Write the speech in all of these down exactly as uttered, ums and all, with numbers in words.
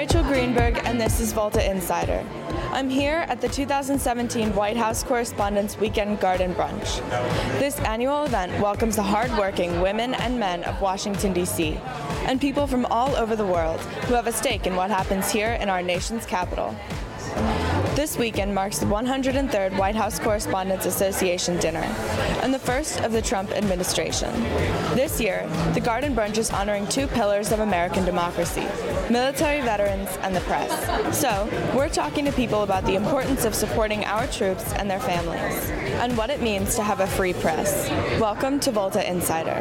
Rachel Greenberg, and this is Volta Insider. I'm here at the two thousand seventeen White House Correspondents' Weekend Garden Brunch. This annual event welcomes the hard-working women and men of Washington, D C, and people from all over the world who have a stake in what happens here in our nation's capital. This weekend marks the one hundred third White House Correspondents' Association dinner and the first of the Trump administration. This year, the Garden Brunch is honoring two pillars of American democracy, military veterans and the press. So, we're talking to people about the importance of supporting our troops and their families, and what it means to have a free press. Welcome to Volta Insider.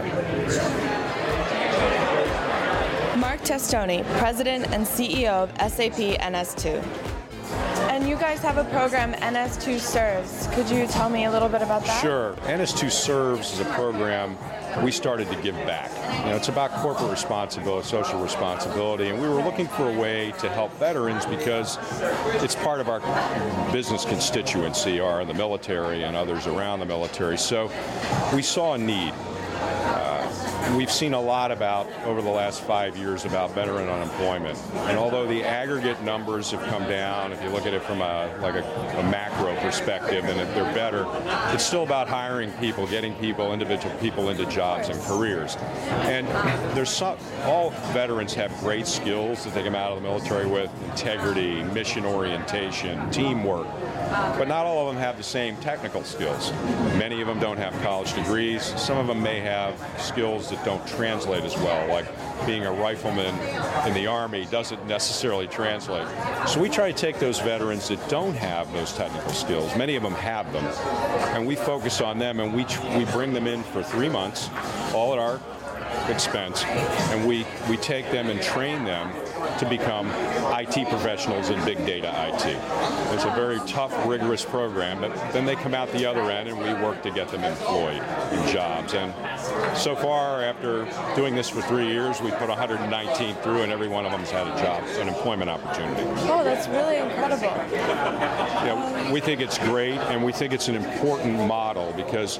Mark Testoni, President and C E O of S A P N S two. And you guys have a program, N S two Serves. Could you tell me a little bit about that? Sure. N S two Serves is a program we started to give back. You know, it's about corporate responsibility, social responsibility, and we were looking for a way to help veterans because it's part of our business constituency, are the military and others around the military. So we saw a need. We've seen a lot about, over the last five years, about veteran unemployment. And although the aggregate numbers have come down, if you look at it from a like a, a macro perspective, and if they're better, it's still about hiring people, getting people, individual people into jobs and careers. And there's some, all veterans have great skills that they come out of the military with: integrity, mission orientation, teamwork. But not all of them have the same technical skills. Many of them don't have college degrees. Some of them may have skills that don't translate as well, like being a rifleman in the Army doesn't necessarily translate. So we try to take those veterans that don't have those technical skills. Many of them have them, and we focus on them, and we we bring them in for three months, all at our expense, and we, we take them and train them to become I T professionals in big data I T. It's a very tough, rigorous program, but then they come out the other end and we work to get them employed in jobs. And so far, after doing this for three years, we put one hundred nineteen through, and every one of them has had a job, an employment opportunity. Oh, that's really incredible. Yeah, we think it's great, and we think it's an important model because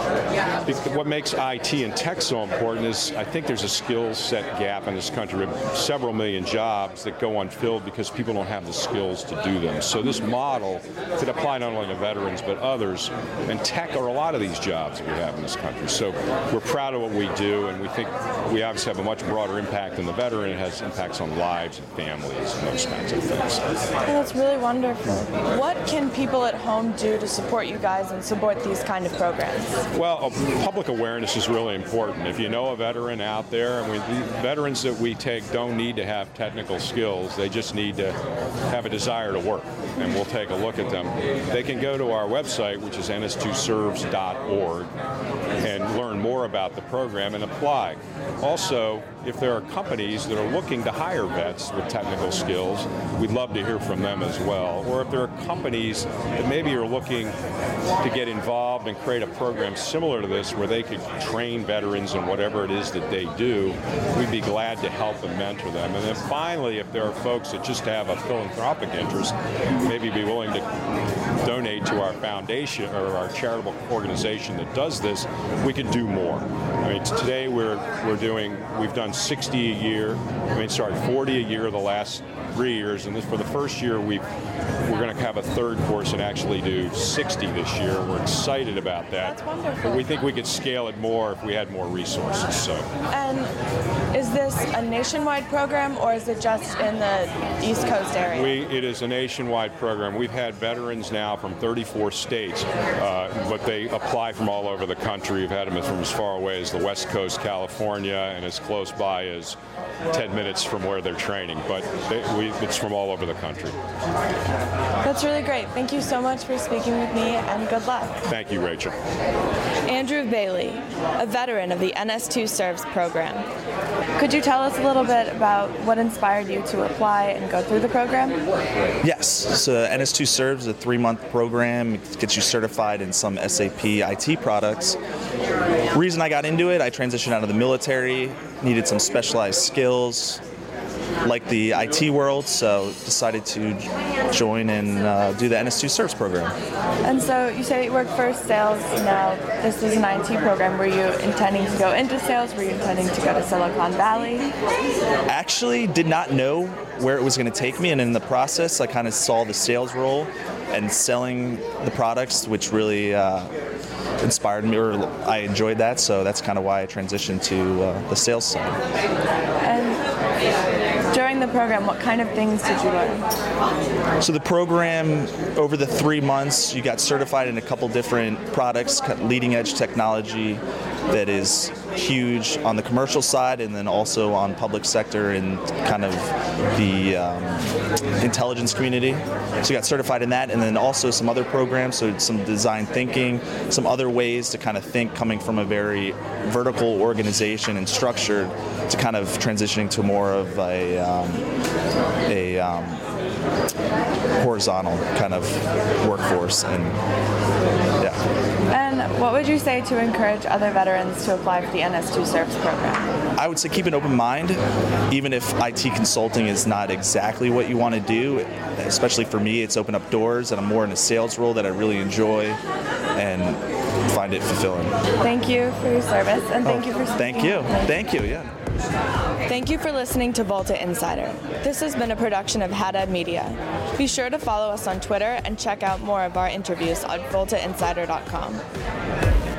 what makes I T and tech so important is I think there's a skill set gap in this country with several million jobs that go unfilled because people don't have the skills to do them. So this model could apply not only to veterans but others, and tech are a lot of these jobs that we have in this country. So we're proud of what we do, and we think we obviously have a much broader impact than the veteran. It has impacts on lives and families and those kinds of things. Oh, that's really wonderful. What can people at home do to support you guys and support these kind of programs? Well, public awareness is really important. If you know a veteran out there, and we, the veterans that we take don't need to have technical skills, they just need to have a desire to work, and we'll take a look at them. They can go to our website, which is N S two serves dot org, and learn more about the program and apply. Also, if there are companies that are looking to hire vets with technical skills, we'd love to hear from them as well. Or if there are companies that maybe are looking to get involved and create a program similar to this where they could train veterans in whatever it is that they do, we'd be glad to help and mentor them. And then finally, if there are folks that just have a philanthropic interest, maybe be willing to donate to our foundation or our charitable organization that does this, we could do more. I mean, today we're we're doing, we've done sixty a year, I mean, sorry, forty a year the last three years, and this for the first year we we're going to have a third course and actually do sixty this year. We're excited about that. That's wonderful. But we think we could scale it more if we had more resources. So. And is this a nationwide program, or is it just in the East Coast area? We, it is a nationwide program. We've had veterans now from thirty-four states, uh, but they apply from all over the country. We've had them from as far away as the West Coast, California, and as close by as ten minutes from where they're training. But they, we, it's from all over the country. That's really great. Thank you so much for speaking with me, and good luck. Thank you, Rachel. Andrew Bailey, a veteran of the N S two Serves program. Could you tell us a little bit about what inspired you to apply and go through the program? Yes. So N S two Serves is a three-month program. It gets you certified in some S A P I T products. The reason I got into it, I transitioned out of the military, needed some specialized skills. liked the I T world, so decided to join and uh, do the N S two Serves program. And so you say you work for sales now. This is an I T program. Were you intending to go into sales? Were you intending to go to Silicon Valley? Actually, did not know where it was going to take me, and in the process, I kind of saw the sales role and selling the products, which really uh, inspired me, or I enjoyed that, so that's kind of why I transitioned to uh, the sales side. And during the program, what kind of things did you learn? So the program, over the three months, you got certified in a couple different products, leading edge technology that is huge on the commercial side, and then also on public sector and kind of the um, intelligence community. So you got certified in that, and then also some other programs, so some design thinking, some other ways to kind of think coming from a very vertical organization and structured to kind of transitioning to more of a, um, a um, horizontal kind of workforce. And yeah. And what would you say to encourage other veterans to apply for the N S two Serves program? I would say keep an open mind, even if I T consulting is not exactly what you want to do. Especially for me, it's opened up doors, and I'm more in a sales role that I really enjoy and find it fulfilling. Thank you for your service, and thank oh, you for speaking. Thank you. Thank you, yeah. Thank you for listening to Volta Insider. This has been a production of Had Ed Media. Be sure to follow us on Twitter and check out more of our interviews on volta insider dot com.